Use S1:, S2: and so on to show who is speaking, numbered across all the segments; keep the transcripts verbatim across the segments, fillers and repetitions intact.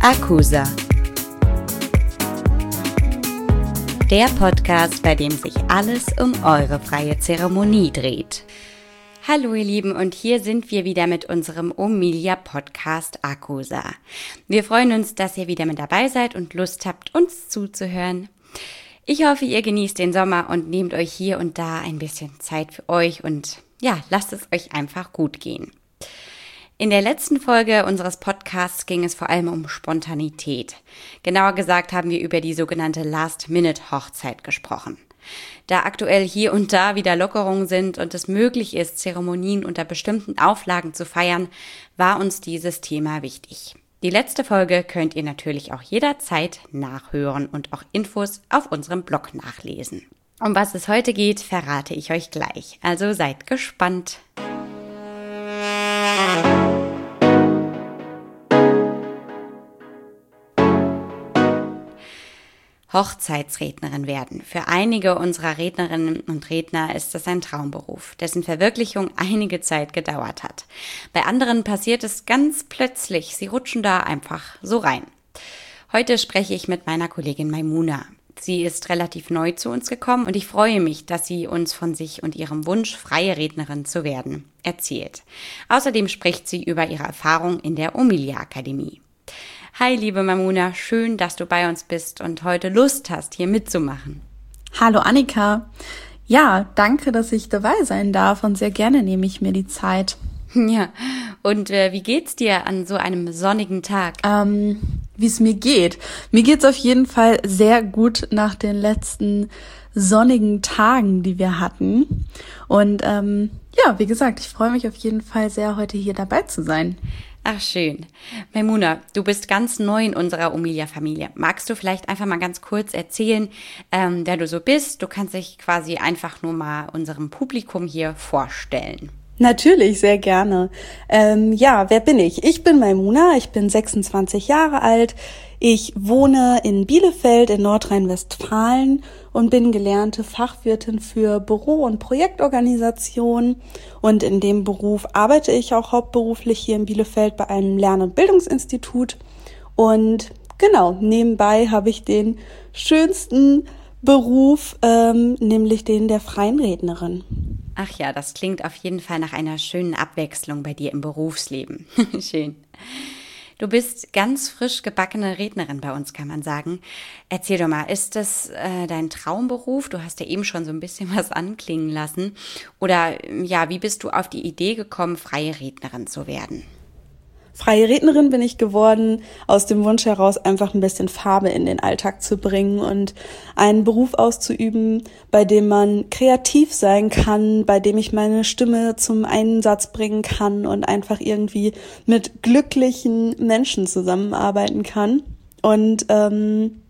S1: Akusa, der Podcast, bei dem sich alles um eure freie Zeremonie dreht. Hallo ihr Lieben, und hier sind wir wieder mit unserem Omilia-Podcast Akusa. Wir freuen uns, dass ihr wieder mit dabei seid und Lust habt, uns zuzuhören. Ich hoffe, ihr genießt den Sommer und nehmt euch hier und da ein bisschen Zeit für euch und ja, lasst es euch einfach gut gehen. In der letzten Folge unseres Podcasts ging es vor allem um Spontanität. Genauer gesagt haben wir über die sogenannte Last-Minute-Hochzeit gesprochen. Da aktuell hier und da wieder Lockerungen sind und es möglich ist, Zeremonien unter bestimmten Auflagen zu feiern, war uns dieses Thema wichtig. Die letzte Folge könnt ihr natürlich auch jederzeit nachhören und auch Infos auf unserem Blog nachlesen. Um was es heute geht, verrate ich euch gleich, also seid gespannt. Hochzeitsrednerin werden. Für einige unserer Rednerinnen und Redner ist das ein Traumberuf, dessen Verwirklichung einige Zeit gedauert hat. Bei anderen passiert es ganz plötzlich, sie rutschen da einfach so rein. Heute spreche ich mit meiner Kollegin Maimuna. Sie ist relativ neu zu uns gekommen und ich freue mich, dass sie uns von sich und ihrem Wunsch, freie Rednerin zu werden, erzählt. Außerdem spricht sie über ihre Erfahrung in der Omilia-Akademie. Hi, liebe Maimuna, schön, dass du bei uns bist und heute Lust hast, hier mitzumachen.
S2: Hallo Annika. Ja, danke, dass ich dabei sein darf und sehr gerne nehme ich mir die Zeit.
S1: Ja, und äh, wie geht's dir an so einem sonnigen Tag?
S2: Ähm, wie es mir geht? Mir geht's auf jeden Fall sehr gut nach den letzten sonnigen Tagen, die wir hatten. Und ähm, ja, wie gesagt, ich freue mich auf jeden Fall sehr, heute hier dabei zu sein.
S1: Ach, schön. Maimuna, du bist ganz neu in unserer Omilia-Familie. Magst du vielleicht einfach mal ganz kurz erzählen, ähm, wer du so bist? Du kannst dich quasi einfach nur mal unserem Publikum hier vorstellen.
S2: Natürlich, sehr gerne. Ähm, ja, wer bin ich? Ich bin Maimuna, ich bin sechsundzwanzig Jahre alt. Ich wohne in Bielefeld in Nordrhein-Westfalen und bin gelernte Fachwirtin für Büro- und Projektorganisation. Und in dem Beruf arbeite ich auch hauptberuflich hier in Bielefeld bei einem Lern- und Bildungsinstitut. Und genau, nebenbei habe ich den schönsten Beruf, ähm, nämlich den der freien Rednerin.
S1: Ach ja, das klingt auf jeden Fall nach einer schönen Abwechslung bei dir im Berufsleben. Schön. Du bist ganz frisch gebackene Rednerin bei uns, kann man sagen. Erzähl doch mal, ist das äh, dein Traumberuf? Du hast ja eben schon so ein bisschen was anklingen lassen. Oder ja, wie bist du auf die Idee gekommen, freie Rednerin zu werden?
S2: Freie Rednerin bin ich geworden, aus dem Wunsch heraus, einfach ein bisschen Farbe in den Alltag zu bringen und einen Beruf auszuüben, bei dem man kreativ sein kann, bei dem ich meine Stimme zum Einsatz bringen kann und einfach irgendwie mit glücklichen Menschen zusammenarbeiten kann und ähm,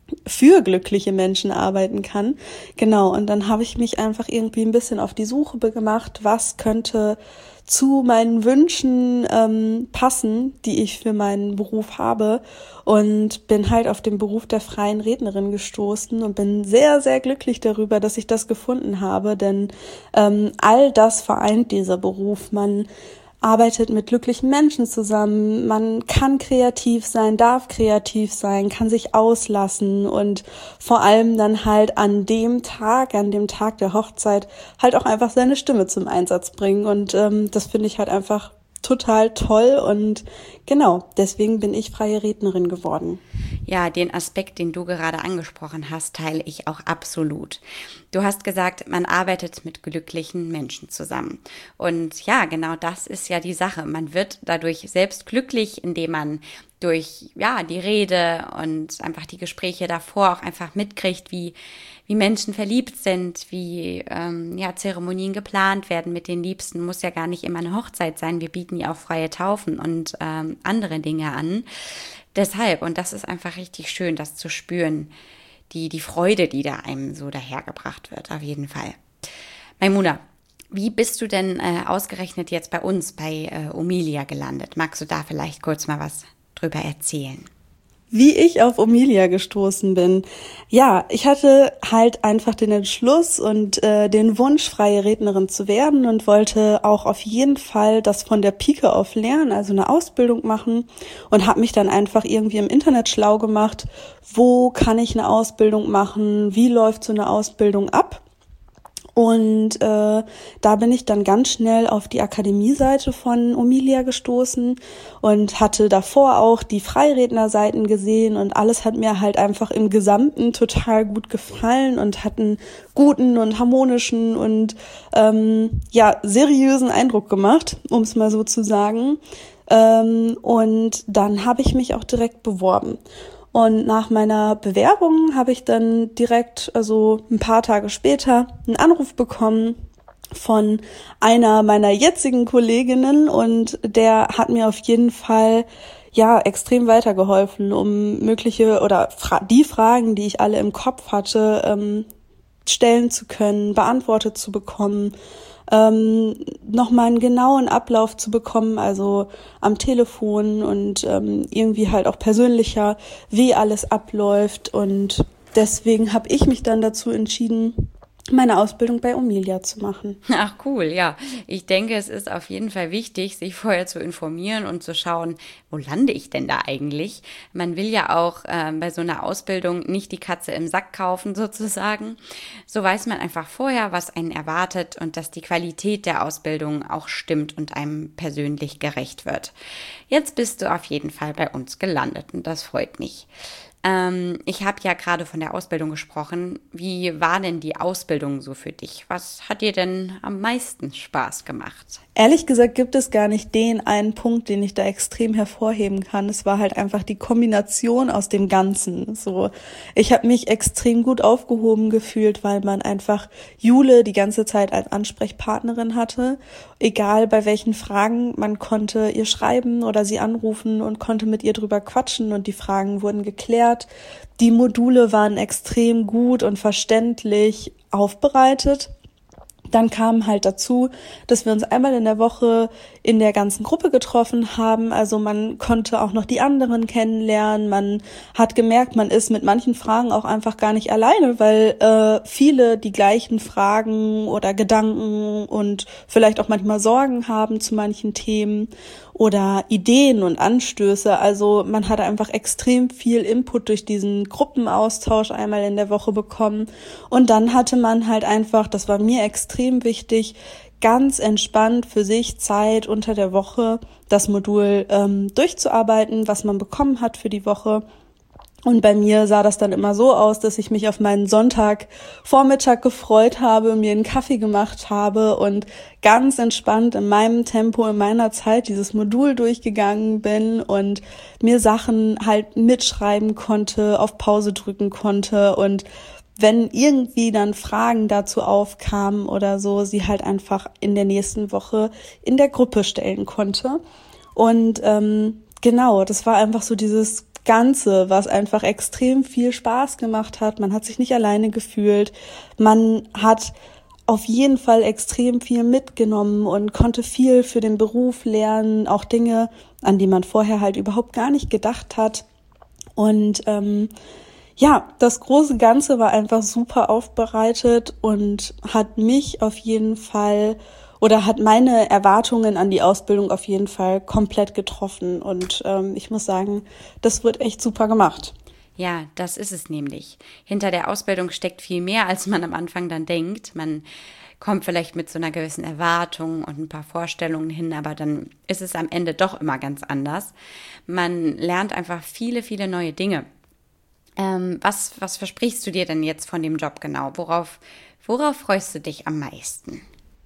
S2: für glückliche Menschen arbeiten kann. Genau, und dann habe ich mich einfach irgendwie ein bisschen auf die Suche gemacht, was könnte zu meinen Wünschen ähm, passen, die ich für meinen Beruf habe, und bin halt auf den Beruf der freien Rednerin gestoßen und bin sehr, sehr glücklich darüber, dass ich das gefunden habe, denn ähm, all das vereint dieser Beruf. Man arbeitet mit glücklichen Menschen zusammen, man kann kreativ sein, darf kreativ sein, kann sich auslassen und vor allem dann halt an dem Tag, an dem Tag der Hochzeit halt auch einfach seine Stimme zum Einsatz bringen, und ähm, das finde ich halt einfach total toll, und genau, deswegen bin ich freie Rednerin geworden.
S1: Ja, den Aspekt, den du gerade angesprochen hast, teile ich auch absolut. Du hast gesagt, man arbeitet mit glücklichen Menschen zusammen. Und ja, genau das ist ja die Sache. Man wird dadurch selbst glücklich, indem man durch ja die Rede und einfach die Gespräche davor auch einfach mitkriegt, wie wie Menschen verliebt sind, wie ähm, ja Zeremonien geplant werden mit den Liebsten. Muss ja gar nicht immer eine Hochzeit sein. Wir bieten ja auch freie Taufen und ähm, andere Dinge an. Deshalb, und das ist einfach richtig schön, das zu spüren, die die Freude, die da einem so dahergebracht wird, auf jeden Fall. Maimuna, wie bist du denn äh, ausgerechnet jetzt bei uns, bei äh, Omilia gelandet? Magst du da vielleicht kurz mal was drüber erzählen?
S2: Wie ich auf Omilia gestoßen bin. Ja, ich hatte halt einfach den Entschluss und äh, den Wunsch, freie Rednerin zu werden und wollte auch auf jeden Fall das von der Pike auf lernen, also eine Ausbildung machen und habe mich dann einfach irgendwie im Internet schlau gemacht, wo kann ich eine Ausbildung machen, wie läuft so eine Ausbildung ab. Und äh, da bin ich dann ganz schnell auf die Akademie-Seite von Omilia gestoßen und hatte davor auch die Freirednerseiten gesehen und alles hat mir halt einfach im Gesamten total gut gefallen und hat einen guten und harmonischen und ähm, ja seriösen Eindruck gemacht, um es mal so zu sagen. Ähm, und dann habe ich mich auch direkt beworben. Und nach meiner Bewerbung habe ich dann direkt, also ein paar Tage später, einen Anruf bekommen von einer meiner jetzigen Kolleginnen und der hat mir auf jeden Fall ja extrem weitergeholfen, um mögliche oder fra- die Fragen, die ich alle im Kopf hatte, ähm, stellen zu können, beantwortet zu bekommen. Ähm, nochmal einen genauen Ablauf zu bekommen, also am Telefon und ähm, irgendwie halt auch persönlicher, wie alles abläuft. Und deswegen habe ich mich dann dazu entschieden, meine Ausbildung bei Omilia zu machen.
S1: Ach cool, ja. Ich denke, es ist auf jeden Fall wichtig, sich vorher zu informieren und zu schauen, wo lande ich denn da eigentlich? Man will ja auch äh, bei so einer Ausbildung nicht die Katze im Sack kaufen sozusagen. So weiß man einfach vorher, was einen erwartet und dass die Qualität der Ausbildung auch stimmt und einem persönlich gerecht wird. Jetzt bist du auf jeden Fall bei uns gelandet und das freut mich. Ähm, ich habe ja gerade von der Ausbildung gesprochen. Wie war denn die Ausbildung so für dich? Was hat dir denn am meisten Spaß gemacht?
S2: Ehrlich gesagt gibt es gar nicht den einen Punkt, den ich da extrem hervorheben kann. Es war halt einfach die Kombination aus dem Ganzen. So, ich habe mich extrem gut aufgehoben gefühlt, weil man einfach Jule die ganze Zeit als Ansprechpartnerin hatte. Egal bei welchen Fragen, man konnte ihr schreiben oder sie anrufen und konnte mit ihr drüber quatschen und die Fragen wurden geklärt. Die Module waren extrem gut und verständlich aufbereitet. Dann kam halt dazu, dass wir uns einmal in der Woche in der ganzen Gruppe getroffen haben. Also man konnte auch noch die anderen kennenlernen. Man hat gemerkt, man ist mit manchen Fragen auch einfach gar nicht alleine, weil äh, viele die gleichen Fragen oder Gedanken und vielleicht auch manchmal Sorgen haben zu manchen Themen oder Ideen und Anstöße. Also man hat einfach extrem viel Input durch diesen Gruppenaustausch einmal in der Woche bekommen. Und dann hatte man halt einfach, das war mir extrem wichtig, ganz entspannt für sich Zeit unter der Woche das Modul ähm, durchzuarbeiten, was man bekommen hat für die Woche. Und bei mir sah das dann immer so aus, dass ich mich auf meinen Sonntagvormittag gefreut habe, mir einen Kaffee gemacht habe und ganz entspannt in meinem Tempo, in meiner Zeit dieses Modul durchgegangen bin und mir Sachen halt mitschreiben konnte, auf Pause drücken konnte und wenn irgendwie dann Fragen dazu aufkamen oder so, sie halt einfach in der nächsten Woche in der Gruppe stellen konnte. Und ähm, genau, das war einfach so dieses Ganze, was einfach extrem viel Spaß gemacht hat. Man hat sich nicht alleine gefühlt. Man hat auf jeden Fall extrem viel mitgenommen und konnte viel für den Beruf lernen, auch Dinge, an die man vorher halt überhaupt gar nicht gedacht hat. Und ähm, ja, das große Ganze war einfach super aufbereitet und hat mich auf jeden Fall oder hat meine Erwartungen an die Ausbildung auf jeden Fall komplett getroffen. Und ähm, ich muss sagen, das wird echt super gemacht.
S1: Ja, das ist es nämlich. Hinter der Ausbildung steckt viel mehr, als man am Anfang dann denkt. Man kommt vielleicht mit so einer gewissen Erwartung und ein paar Vorstellungen hin, aber dann ist es am Ende doch immer ganz anders. Man lernt einfach viele, viele neue Dinge. Ähm, was, was versprichst du dir denn jetzt von dem Job genau? Worauf, worauf freust du dich am meisten?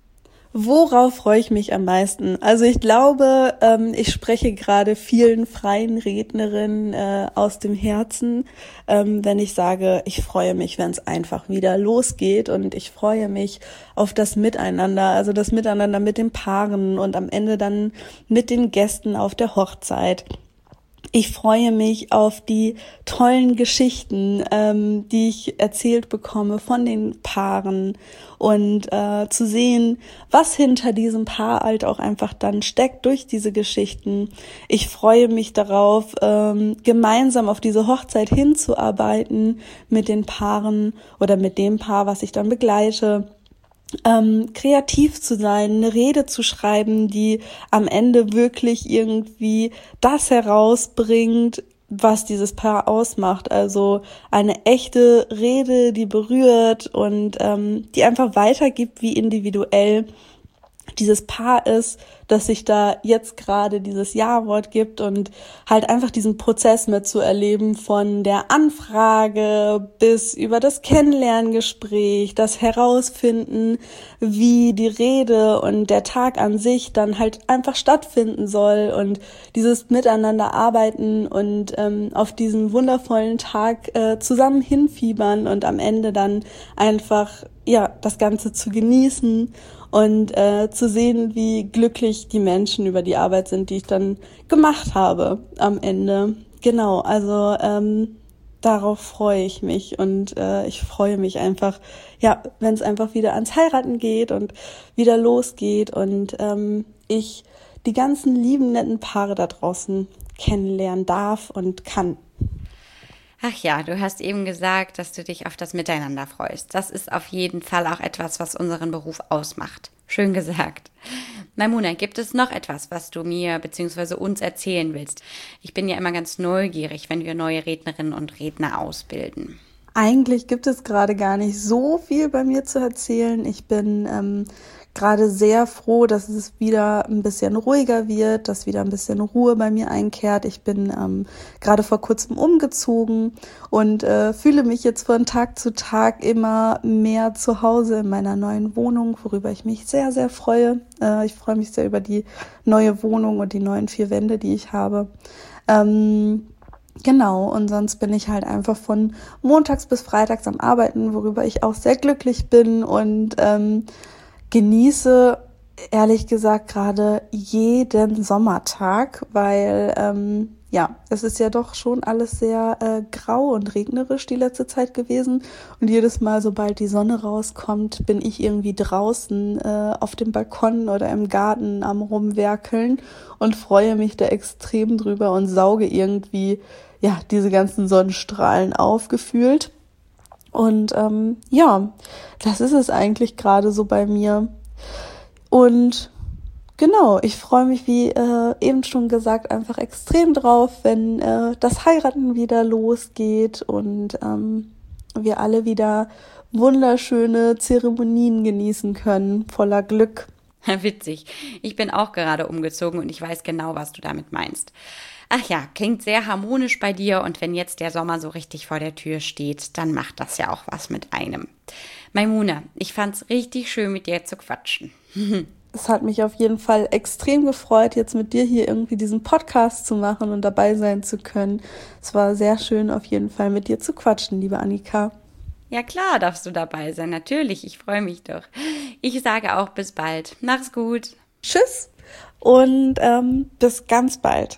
S2: Worauf freue ich mich am meisten? Also ich glaube, ähm, ich spreche gerade vielen freien Rednerinnen äh, aus dem Herzen, ähm, wenn ich sage, ich freue mich, wenn es einfach wieder losgeht und ich freue mich auf das Miteinander, also das Miteinander mit den Paaren und am Ende dann mit den Gästen auf der Hochzeit. Ich freue mich auf die tollen Geschichten, ähm, die ich erzählt bekomme von den Paaren und äh, zu sehen, was hinter diesem Paar halt auch einfach dann steckt durch diese Geschichten. Ich freue mich darauf, ähm, gemeinsam auf diese Hochzeit hinzuarbeiten mit den Paaren oder mit dem Paar, was ich dann begleite. Ähm, kreativ zu sein, eine Rede zu schreiben, die am Ende wirklich irgendwie das herausbringt, was dieses Paar ausmacht. Also eine echte Rede, die berührt und ähm, die einfach weitergibt, wie individuell dieses Paar ist, dass sich da jetzt gerade dieses Ja-Wort gibt und halt einfach diesen Prozess mitzuerleben von der Anfrage bis über das Kennenlerngespräch, das Herausfinden, wie die Rede und der Tag an sich dann halt einfach stattfinden soll und dieses Miteinander arbeiten und ähm, auf diesen wundervollen Tag äh, zusammen hinfiebern und am Ende dann einfach ja das Ganze zu genießen und äh, zu sehen, wie glücklich die Menschen über die Arbeit sind, die ich dann gemacht habe am Ende. Genau, also ähm, darauf freue ich mich und äh, ich freue mich einfach, ja, wenn es einfach wieder ans Heiraten geht und wieder losgeht und ähm, ich die ganzen lieben, netten Paare da draußen kennenlernen darf und kann.
S1: Ach ja, du hast eben gesagt, dass du dich auf das Miteinander freust. Das ist auf jeden Fall auch etwas, was unseren Beruf ausmacht. Schön gesagt. Maimuna, gibt es noch etwas, was du mir bzw. uns erzählen willst? Ich bin ja immer ganz neugierig, wenn wir neue Rednerinnen und Redner ausbilden.
S2: Eigentlich gibt es gerade gar nicht so viel bei mir zu erzählen. Ich bin ähm, gerade sehr froh, dass es wieder ein bisschen ruhiger wird, dass wieder ein bisschen Ruhe bei mir einkehrt. Ich bin ähm, gerade vor kurzem umgezogen und äh, fühle mich jetzt von Tag zu Tag immer mehr zu Hause in meiner neuen Wohnung, worüber ich mich sehr, sehr freue. Äh, ich freue mich sehr über die neue Wohnung und die neuen vier Wände, die ich habe. Ähm, Genau, und sonst bin ich halt einfach von montags bis freitags am Arbeiten, worüber ich auch sehr glücklich bin und ähm, genieße, ehrlich gesagt, gerade jeden Sommertag, weil ähm, ja, es ist ja doch schon alles sehr äh, grau und regnerisch die letzte Zeit gewesen und jedes Mal, sobald die Sonne rauskommt, bin ich irgendwie draußen äh, auf dem Balkon oder im Garten am Rumwerkeln und freue mich da extrem drüber und sauge irgendwie ja diese ganzen Sonnenstrahlen aufgefühlt. Und ähm, ja, das ist es eigentlich gerade so bei mir. Und genau, ich freue mich, wie äh, eben schon gesagt, einfach extrem drauf, wenn äh, das Heiraten wieder losgeht und ähm, wir alle wieder wunderschöne Zeremonien genießen können, voller Glück.
S1: Witzig. Ich bin auch gerade umgezogen und ich weiß genau, was du damit meinst. Ach ja, klingt sehr harmonisch bei dir und wenn jetzt der Sommer so richtig vor der Tür steht, dann macht das ja auch was mit einem. Maimuna, ich fand's richtig schön, mit dir zu quatschen.
S2: Es hat mich auf jeden Fall extrem gefreut, jetzt mit dir hier irgendwie diesen Podcast zu machen und dabei sein zu können. Es war sehr schön, auf jeden Fall mit dir zu quatschen, liebe Annika.
S1: Ja klar, darfst du dabei sein, natürlich, ich freue mich doch. Ich sage auch bis bald. Mach's gut.
S2: Tschüss und ähm, bis ganz bald.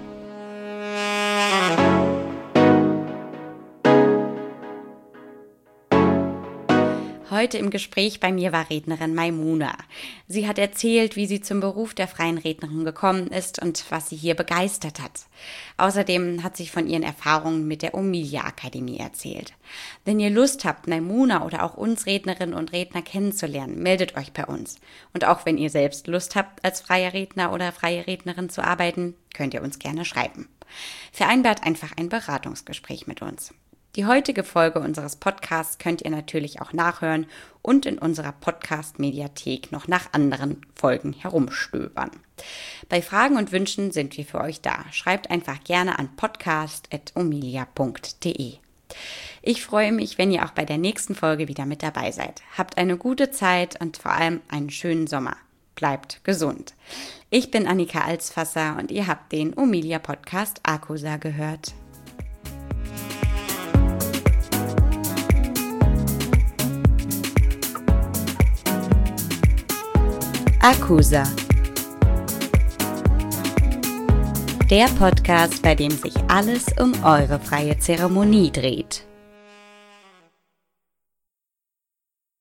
S1: Heute im Gespräch bei mir war Rednerin Maimuna. Sie hat erzählt, wie sie zum Beruf der freien Rednerin gekommen ist und was sie hier begeistert hat. Außerdem hat sie von ihren Erfahrungen mit der Omilia Akademie erzählt. Wenn ihr Lust habt, Maimuna oder auch uns Rednerinnen und Redner kennenzulernen, meldet euch bei uns. Und auch wenn ihr selbst Lust habt, als freier Redner oder freie Rednerin zu arbeiten, könnt ihr uns gerne schreiben. Vereinbart einfach ein Beratungsgespräch mit uns. Die heutige Folge unseres Podcasts könnt ihr natürlich auch nachhören und in unserer Podcast-Mediathek noch nach anderen Folgen herumstöbern. Bei Fragen und Wünschen sind wir für euch da. Schreibt einfach gerne an podcast at omilia punkt de. Ich freue mich, wenn ihr auch bei der nächsten Folge wieder mit dabei seid. Habt eine gute Zeit und vor allem einen schönen Sommer. Bleibt gesund. Ich bin Annika Alsfasser und ihr habt den Omilia Podcast Akusa gehört. Akusa. Der Podcast, bei dem sich alles um eure freie Zeremonie dreht.